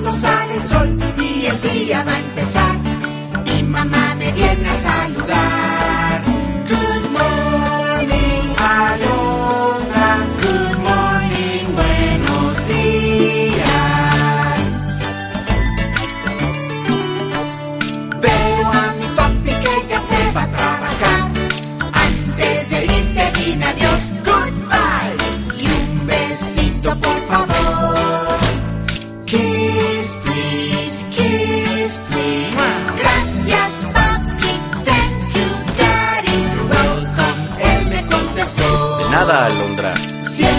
cuando sale el sol y el día va a empezar. Mi mamá me viene a saludar. Good morning, Alondra. Good morning, buenos días. Veo a mi papi que ya se va a trabajar. Antes de irte dime adiós, goodbye. Y un besito por favor. Kiss, please, kiss, please. Gracias, papi, thank you, daddy. You're welcome, él me contestó. De nada, Alondra. Siempre